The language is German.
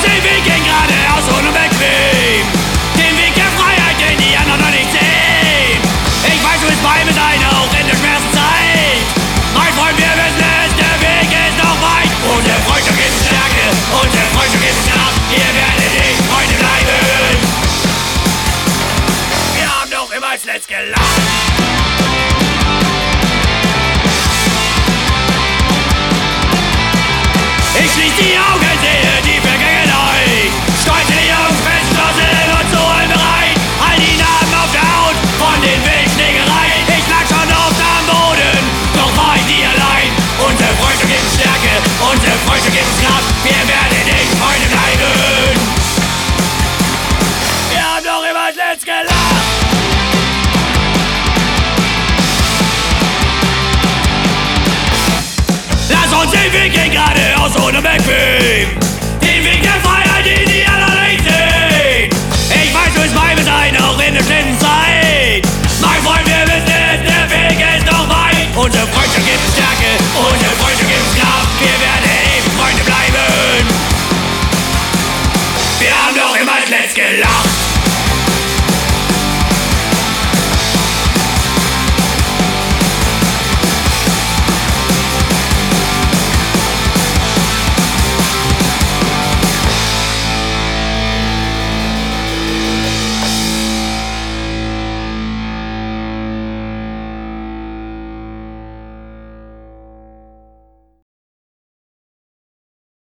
den Weg gehen geradeaus ohne bequem. Den Weg der Freiheit, den die anderen noch nicht sehen. Ich weiß, du bist bei mir sein, auch in der schwersten Zeit. Mein Freund, wir wissen es, der Weg ist noch weit. Unsere Freundschaft gibt Stärke, unsere Freundschaft gibt Kraft. Wir werden nicht Freunde bleiben. Wir haben doch immer als Letzt gelacht. Ich schließ die Augen, sehe die Vergangenheit. Stolze Jungs, festschlossen und so bereit. All die Narben auf der Haut von den Wildschlägereien. Ich lag schon oft am Boden, doch war ich nie allein. Unsere Freundschaft gibt Stärke, unsere Freundschaft gibt Kraft. Wir werden nicht Freunde bleiben. Wir haben doch immer als Letzt gelacht. Lass uns den Weg gehen geradeaus ohne bequem.